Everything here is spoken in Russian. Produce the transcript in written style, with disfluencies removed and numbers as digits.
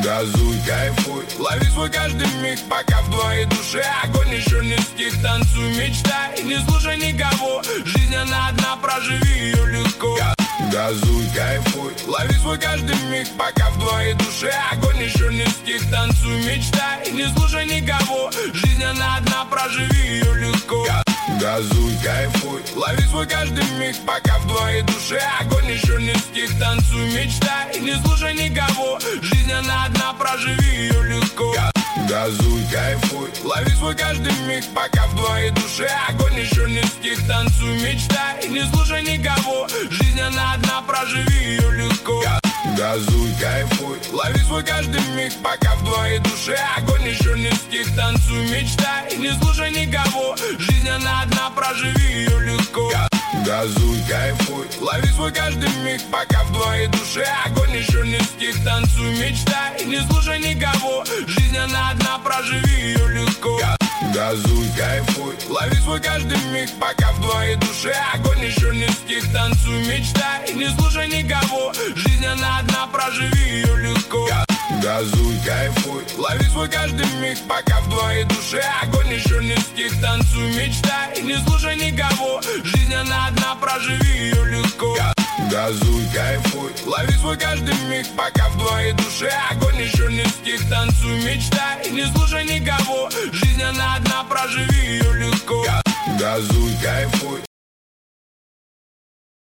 Газуй, кайфуй, лови свой каждый миг, пока в твоей душе огонь еще не стих. Танцуй, мечтай, не слушай никого, жизнь она одна, проживи ее легко. Газуй, кайфуй, лови свой каждый миг, пока в твоей душе огонь еще не стих. Танцуй, мечтай, не слушай никого, жизнь она одна, проживи ее легко. Газуй, кайфуй, лови свой каждый миг, пока в твоей душе огонь еще не стих. Танцуй, мечтай, не слушай никого, жизнь она одна, проживи ее легко. Газуй, кайфуй, лови свой каждый миг, пока в твоей душе огонь еще не стих. Танцуй, мечтай, не слушай никого, жизнь она одна, проживи ее легко. Газуй, кайфуй, лови свой каждый миг, пока в твоей душе огонь еще не стих. Танцуй, мечтай, не слушай никого, жизнь она одна, проживи ее легко. Газуй, кайфуй, лови свой каждый миг, пока в твоей душе огонь еще не стих. Танцуй, мечтай, не слушай никого, жизнь она одна, проживи ее легко. Газуй, кайфуй, лови свой каждый миг, пока в твоей душе огонь еще не стих. Танцуй, мечтай, не слушай никого, жизнь она одна, проживи ее легко. Газуй, кайфуй, лови свой каждый миг, пока в твоей душе огонь еще не стих. Танцуй, мечтай, не слушай никого, жизнь она одна, проживи ее легко. Газуй, кайфуй, лови свой каждый миг, пока в твоей душе огонь еще не стих. Танцуй, мечтай, не слушай никого, жизнь она одна, проживи ее легко. Газуй, кайфуй,